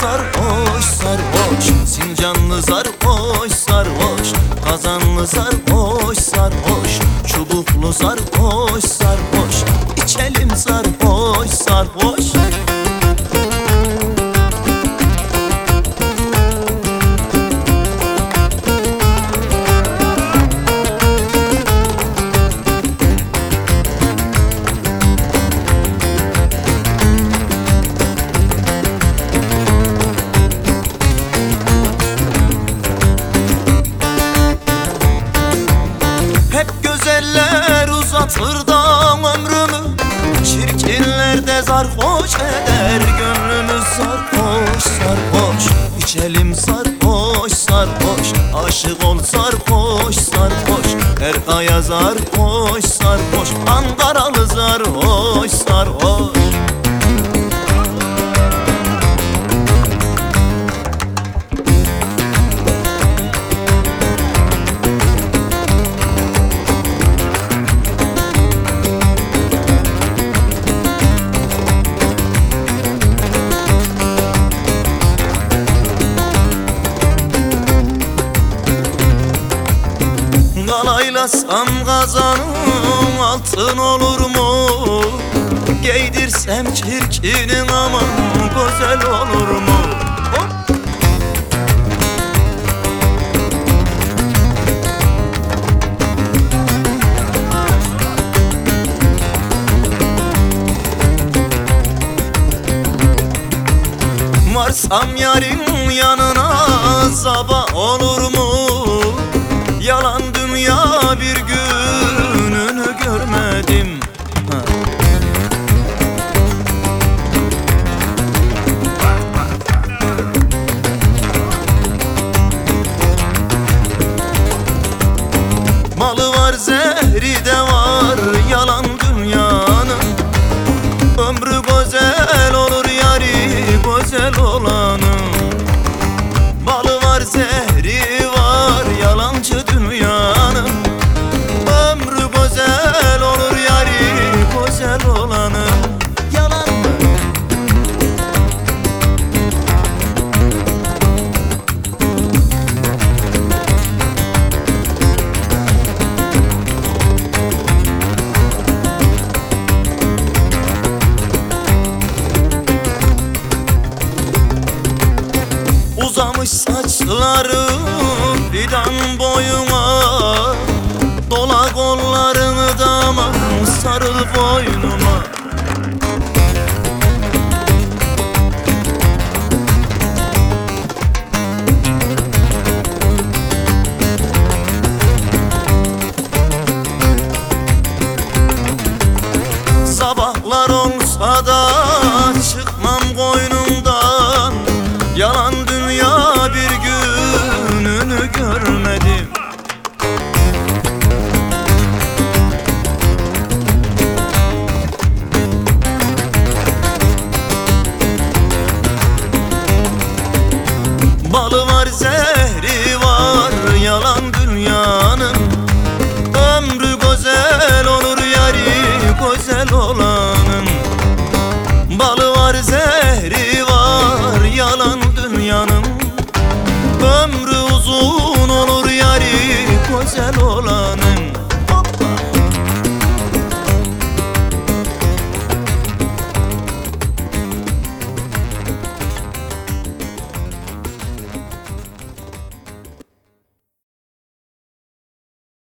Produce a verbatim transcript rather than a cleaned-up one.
sarhoş sarhoş, Sincanlı sarhoş sarhoş, Kazanlı sarhoş sarhoş, Çubuklu sarhoş sarhoş, İçelim sarhoş sarhoş. Güzeller uzatır da ömrümü, çirkinler de sarhoş eder gönlümü. Sarhoş sarhoş, içelim sarhoş sarhoş, aşık ol sarhoş sarhoş, Erkaya sarhoş sarhoş, Ankaralı sarhoş sarhoş. Galaylasam kazanım altın olur mu? Giydirsem çirkinin aman güzel olur mu? Hop! Varsam yarın yanına sabah olur mu? Yalan dünya bir gününü görmedim. Ha. Malı var zehri de var yalan dünyanın. Ömrü güzel olur yari güzel olanın. Malı var zehri var yalancı dünyanın. Ömrü güzel olur yari güzel olanın. Yalan mı? Uzamış saçlarım fidan boyuma, dola kollarını daman sarıl boynuma. Sabahlar olsa da çıkmam koynumdan, yalan dünya bir gününü görmedim. Balı var zehri var yalan dünyanın. Ömrü güzel olur yari güzel olanın. Balı var zehri var yalan dünyanın. Ömrü uzun olur yari güzel